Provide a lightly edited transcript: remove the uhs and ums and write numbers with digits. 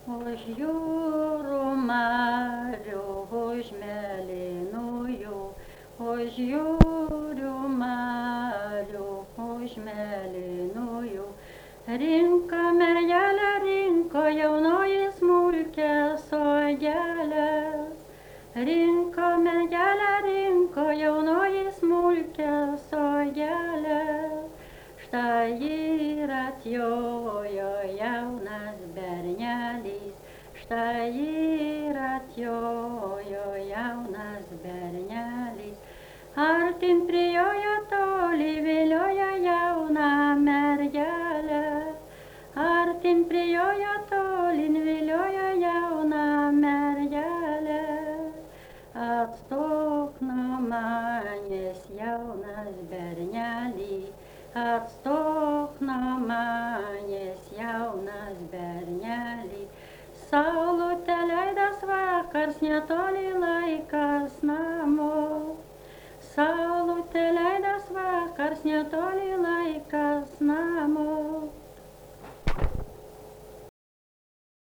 Už jūrų marių, už mėlynųjų, už jūrų marių, už mėlynųjų. Rinko mergelė, rinko jaunoji smulkės uogelės. Rinko mergelė, rinko jaunoji smulkės uogelės. Štai ir atjojo jaunas bernelis, štai ir atjojo jaunas bernelis. Artin prijojo toli, vilioja jauna mergelė. Artin prijojo tolin, vilioja jauna mergelė. Atstok nuo manęs, jaunas berneli, atstok nuo manęs, jaunas berneli. Saulutė leidas vakars, netoli laikas namo. Saulutė leidas vakars, netoli